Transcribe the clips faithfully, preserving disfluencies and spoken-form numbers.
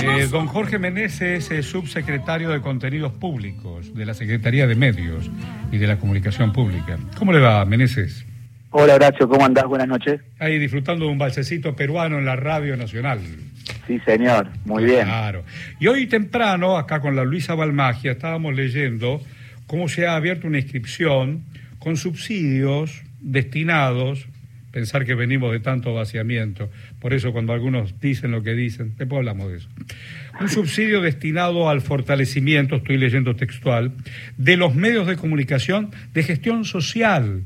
Eh, don Jorge Meneses es subsecretario de Contenidos Públicos de la Secretaría de Medios y de la Comunicación Pública. ¿Cómo le va, Meneses? Hola, Horacio, ¿cómo andás? Buenas noches. Ahí disfrutando de un balsecito peruano en la Radio Nacional. Sí, señor, muy bien. Claro. Y hoy temprano, acá con la Luisa Balmagia, estábamos leyendo cómo se ha abierto una inscripción con subsidios destinados, pensar que venimos de tanto vaciamiento, por eso cuando algunos dicen lo que dicen, después hablamos de eso. Un subsidio destinado al fortalecimiento, estoy leyendo textual, de los medios de comunicación de gestión social.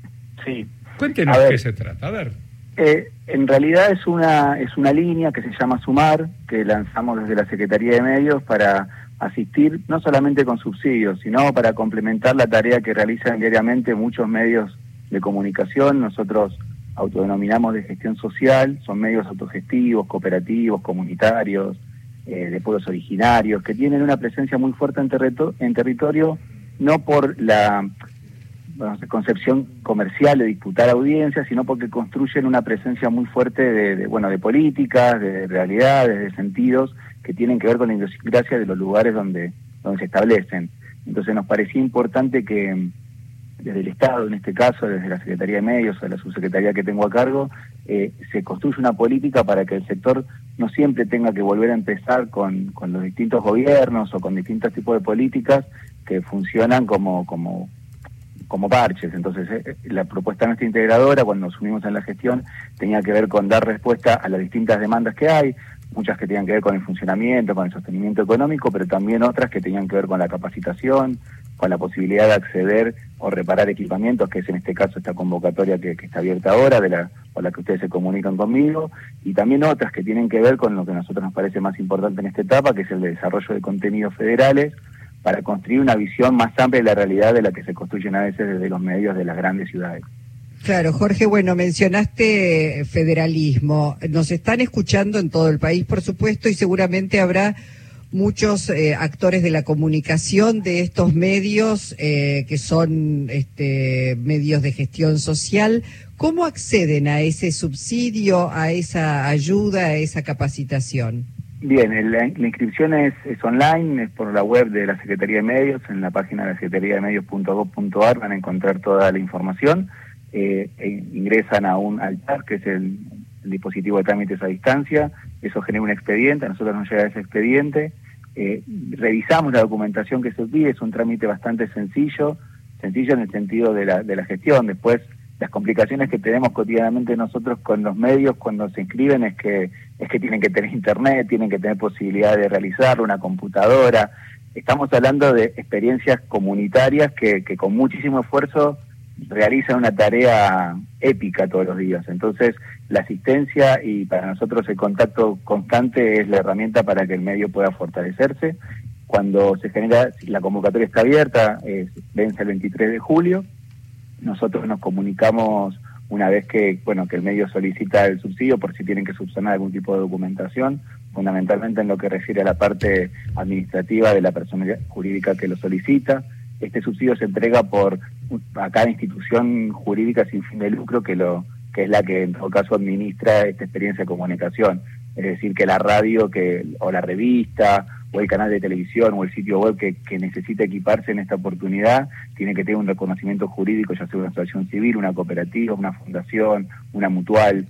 Sí. Cuéntenos A ver, qué se trata, a ver. Eh, en realidad es una es una línea que se llama Sumar, que lanzamos desde la Secretaría de Medios para asistir no solamente con subsidios, sino para complementar la tarea que realizan diariamente muchos medios de comunicación. Nosotros autodenominamos de gestión social, son medios autogestivos, cooperativos, comunitarios, eh, de pueblos originarios, que tienen una presencia muy fuerte en, territo- en territorio, no por la bueno, concepción comercial de disputar audiencias, sino porque construyen una presencia muy fuerte de, de bueno de políticas, de realidades, de sentidos que tienen que ver con la idiosincrasia de los lugares donde, donde se establecen. Entonces nos parecía importante que desde el Estado, en este caso, desde la Secretaría de Medios o de la subsecretaría que tengo a cargo, eh, se construye una política para que el sector no siempre tenga que volver a empezar con, con los distintos gobiernos o con distintos tipos de políticas que funcionan como como como parches. Entonces eh, la propuesta nuestra integradora, cuando nos unimos en la gestión, tenía que ver con dar respuesta a las distintas demandas que hay, muchas que tenían que ver con el funcionamiento, con el sostenimiento económico, pero también otras que tenían que ver con la capacitación, con la posibilidad de acceder o reparar equipamientos, que es en este caso esta convocatoria que, que está abierta ahora, de la por la que ustedes se comunican conmigo, y también otras que tienen que ver con lo que a nosotros nos parece más importante en esta etapa, que es el de desarrollo de contenidos federales, para construir una visión más amplia de la realidad de la que se construyen a veces desde los medios de las grandes ciudades. Claro, Jorge, bueno, mencionaste federalismo. Nos están escuchando en todo el país, por supuesto, y seguramente habrá muchos eh, actores de la comunicación de estos medios eh, que son este, medios de gestión social. ¿Cómo acceden a ese subsidio, a esa ayuda, a esa capacitación? Bien, el, la inscripción es, es online, es por la web de la Secretaría de Medios, en la página de la secretaría de medios punto gob punto ar van a encontrar toda la información. Eh, e ingresan a un altar, que es el, el dispositivo de trámites a distancia, eso genera un expediente, a nosotros nos llega ese expediente, eh, revisamos la documentación que se pide, es un trámite bastante sencillo, sencillo en el sentido de la, de la gestión. Después, las complicaciones que tenemos cotidianamente nosotros con los medios cuando se inscriben es que es que tienen que tener internet, tienen que tener posibilidad de realizarlo, una computadora. Estamos hablando de experiencias comunitarias que, que con muchísimo esfuerzo realizan una tarea épica todos los días. Entonces, la asistencia y para nosotros el contacto constante es la herramienta para que el medio pueda fortalecerse. Cuando se genera, la convocatoria está abierta, es, vence el veintitrés de julio, nosotros nos comunicamos una vez que bueno que el medio solicita el subsidio por si tienen que subsanar algún tipo de documentación, fundamentalmente en lo que refiere a la parte administrativa de la persona jurídica que lo solicita. Este subsidio se entrega por a cada institución jurídica sin fin de lucro que lo que es la que en todo caso administra esta experiencia de comunicación. Es decir, que la radio que o la revista o el canal de televisión o el sitio web que, que necesita equiparse en esta oportunidad tiene que tener un reconocimiento jurídico, ya sea una asociación civil, una cooperativa, una fundación, una mutual,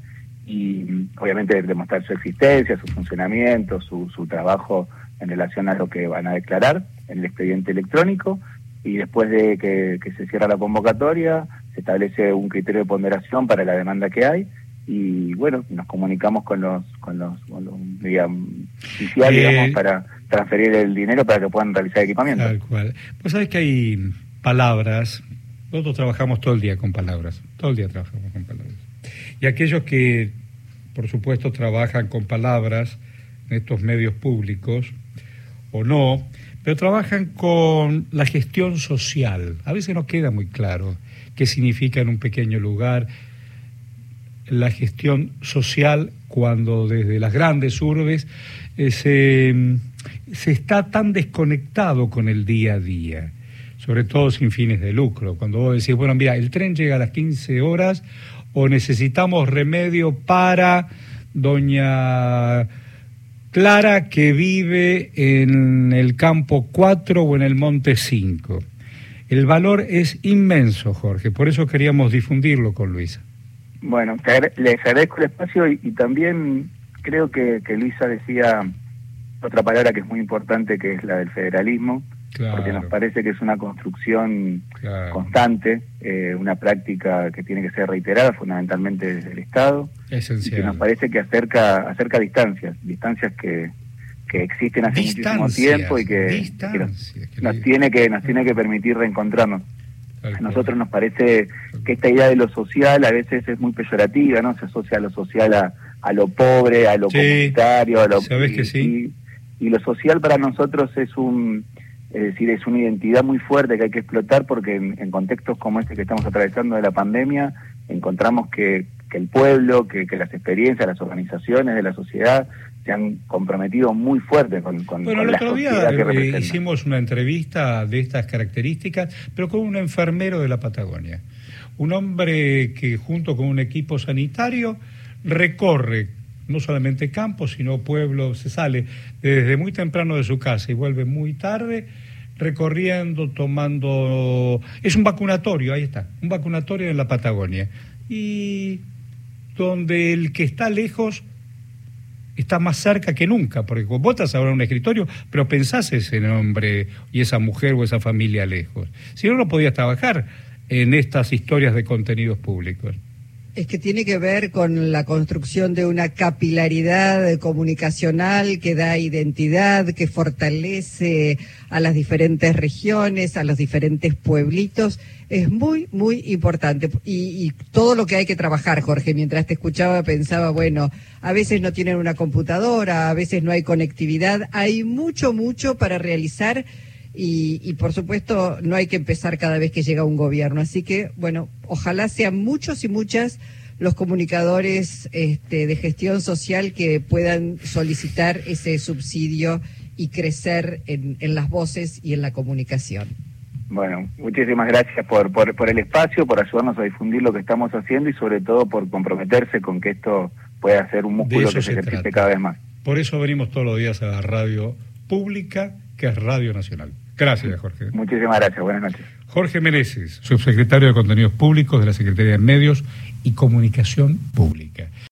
y obviamente demostrar su existencia, su funcionamiento, su, su trabajo en relación a lo que van a declarar en el expediente electrónico. Y después de que, que se cierra la convocatoria, se establece un criterio de ponderación para la demanda que hay, y bueno, nos comunicamos con los con los, con los digamos, oficiales, eh, digamos, para transferir el dinero para que puedan realizar equipamiento. Tal cual. Pues sabes que hay palabras, nosotros trabajamos todo el día con palabras, todo el día trabajamos con palabras. Y aquellos que, por supuesto, trabajan con palabras en estos medios públicos, o no, pero trabajan con la gestión social. A veces no queda muy claro qué significa en un pequeño lugar la gestión social cuando desde las grandes urbes eh, se, se está tan desconectado con el día a día, sobre todo sin fines de lucro. Cuando vos decís, bueno, mira, el tren llega a las quince horas o necesitamos remedio para doña Clara, que vive en el campo cuatro o en el monte cinco. El valor es inmenso, Jorge, por eso queríamos difundirlo con Luisa. Bueno, te agra- les agradezco el espacio y, y también creo que, que Luisa decía otra palabra que es muy importante, que es la del federalismo, Claro. porque nos parece que es una construcción Claro. constante, eh, una práctica que tiene que ser reiterada fundamentalmente desde el Estado, Esencial. y que nos parece que acerca acerca distancias, distancias que, que existen hace Distancias, muchísimo tiempo y que, que distancias, nos, que nos le- tiene que nos tiene que permitir reencontrarnos. Tal A cual. nosotros nos parece que esta idea de lo social a veces es muy peyorativa, ¿no? Se asocia a lo social a, a lo pobre, a lo Sí, comunitario, a lo... sabés y, que sí. Y, y lo social para nosotros es un... Es decir, es una identidad muy fuerte que hay que explotar, porque en, en contextos como este que estamos atravesando de la pandemia, encontramos que, que el pueblo, que, que las experiencias, las organizaciones de la sociedad se han comprometido muy fuerte con, con, Bueno, con el la otro día sociedad que eh, representa. hicimos una entrevista de estas características, pero con un enfermero de la Patagonia. Un hombre que junto con un equipo sanitario recorre no solamente campos, sino pueblos, se sale desde muy temprano de su casa y vuelve muy tarde, recorriendo, tomando... Es un vacunatorio, ahí está, un vacunatorio en la Patagonia. Y donde el que está lejos está más cerca que nunca, porque vos estás ahora en un escritorio, pero pensás ese hombre y esa mujer o esa familia lejos. Si no, no podías trabajar en estas historias de contenidos públicos. Es que tiene que ver con la construcción de una capilaridad comunicacional que da identidad, que fortalece a las diferentes regiones, a los diferentes pueblitos. Es muy, muy importante. Y, y todo lo que hay que trabajar, Jorge, mientras te escuchaba pensaba, bueno, a veces no tienen una computadora, a veces no hay conectividad, hay mucho, mucho para realizar. Y, y por supuesto no hay que empezar cada vez que llega un gobierno, así que bueno, ojalá sean muchos y muchas los comunicadores este, de gestión social que puedan solicitar ese subsidio y crecer en, en las voces y en la comunicación. Bueno, muchísimas gracias por, por, por el espacio, por ayudarnos a difundir lo que estamos haciendo y sobre todo por comprometerse con que esto pueda ser un músculo que se, se ejercite cada vez más. Por eso venimos todos los días a la radio pública, que es Radio Nacional. Gracias, Jorge. Muchísimas gracias, buenas noches. Jorge Meneses, subsecretario de Contenidos Públicos de la Secretaría de Medios y Comunicación Pública.